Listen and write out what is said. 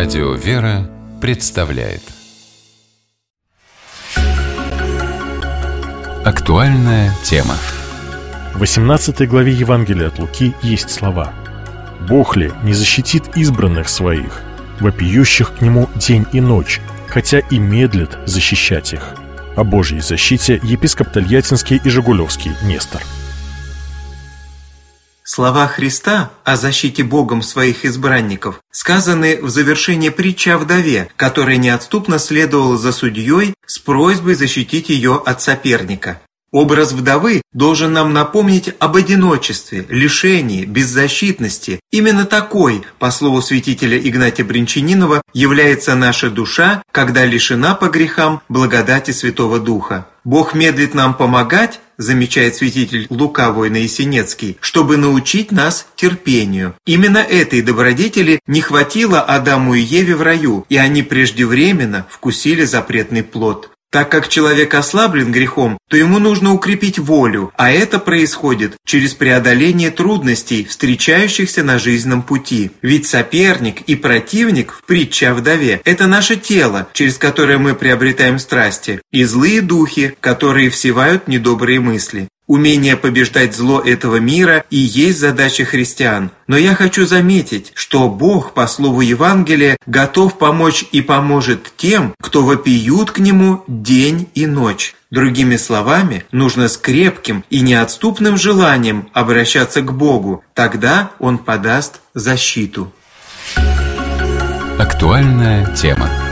Радио «Вера» представляет Актуальная тема. В 18 главе Евангелия от Луки есть слова: «Бог ли не защитит избранных своих, вопиющих к Нему день и ночь, хотя и медлит защищать их?» О Божьей защите епископ Тольяттинский и Жигулевский Нестор. Слова Христа о защите Богом своих избранников сказаны в завершении притчи о вдове, которая неотступно следовала за судьей с просьбой защитить ее от соперника. Образ вдовы должен нам напомнить об одиночестве, лишении, беззащитности. Именно такой, по слову святителя Игнатия Брянчанинова, является наша душа, когда лишена по грехам благодати Святого Духа. Бог медлит нам помогать, замечает святитель Лука Войно-Ясенецкий, чтобы научить нас терпению. Именно этой добродетели не хватило Адаму и Еве в раю, и они преждевременно вкусили запретный плод. Так как человек ослаблен грехом, то ему нужно укрепить волю, а это происходит через преодоление трудностей, встречающихся на жизненном пути. Ведь соперник и противник в притче о вдове – это наше тело, через которое мы приобретаем страсти, и злые духи, которые всевают недобрые мысли. Умение побеждать зло этого мира и есть задача христиан. Но я хочу заметить, что Бог, по слову Евангелия, готов помочь и поможет тем, кто вопиют к Нему день и ночь. Другими словами, нужно с крепким и неотступным желанием обращаться к Богу. Тогда Он подаст защиту. Актуальная тема.